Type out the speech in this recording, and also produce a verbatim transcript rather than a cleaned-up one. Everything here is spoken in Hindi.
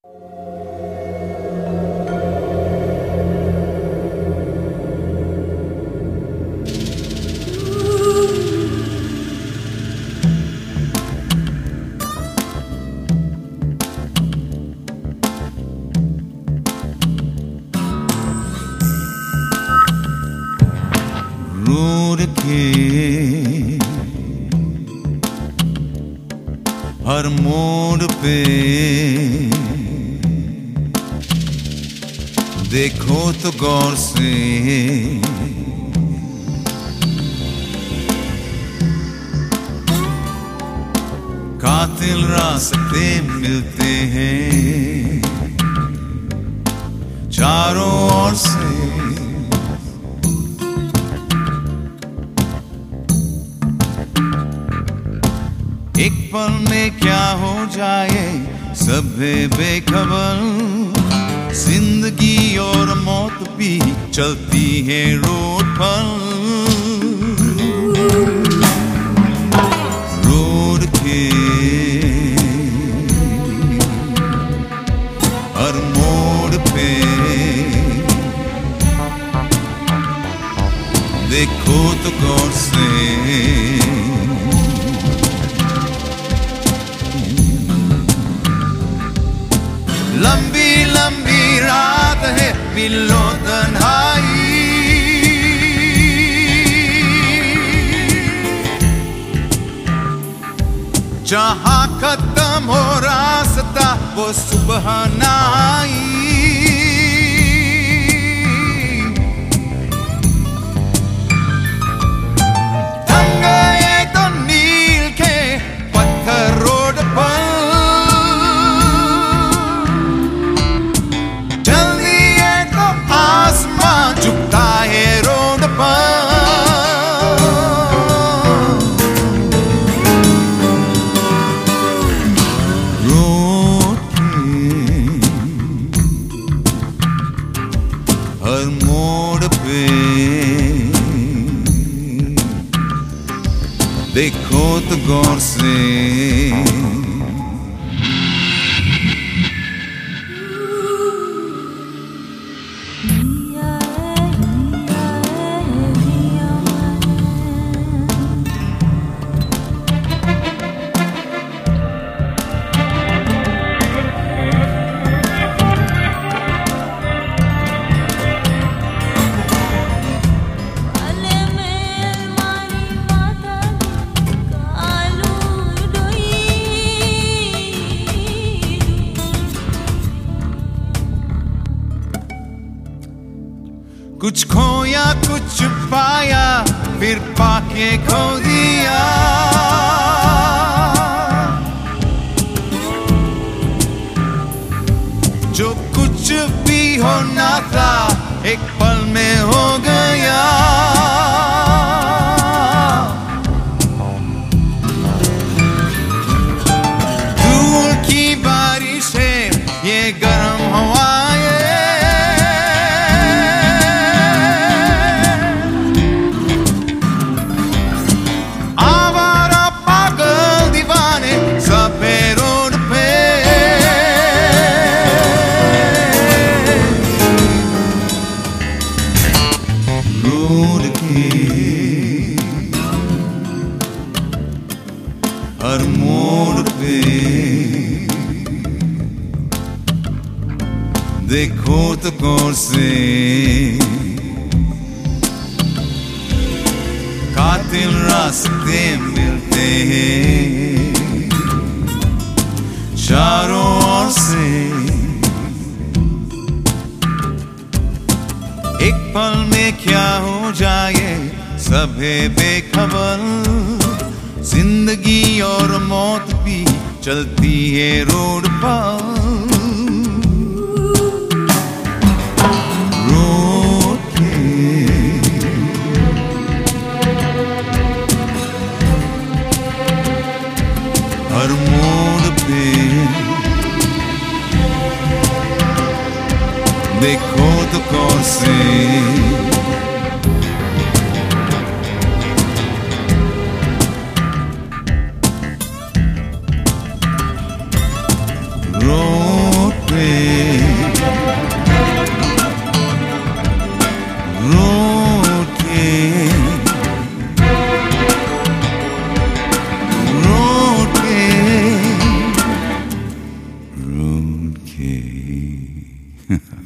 रोड के हर मोड़ पे देखो तो गौर से, कातिल रास्ते मिलते हैं चारों ओर से। एक पल में क्या हो जाए सब है बेखबर, जिंदगी और मौत भी चलती है रोड पर। रोड के हर मोड़ पे देखो तो गौर से, लंबी लंबी रात है बिलो तन्हाई, जहां खत्म हो रास्ता वो सुबह ना आई। थक गए तो नील के पत्थर रोड पर, झुकता है रोड पर। रोड के हर मोड़ पे देखो तो गौर से, कुछ खोया कुछ पाया फिर पाके खो दिया। जो कुछ भी होना था एक पल में हो गया। धूल की बारिश है ये गर्म हवाएं, हर मोड़ पे देखो तो गौर से, कातिल रास्ते मिलते हैं चारों ओर से। एक पल में क्या हो जाए सब है बेखबर, जिंदगी और मौत भी चलती है रोड पर। रोड के हर मोड़ पे देखो तो गौर से, रोड पे okay.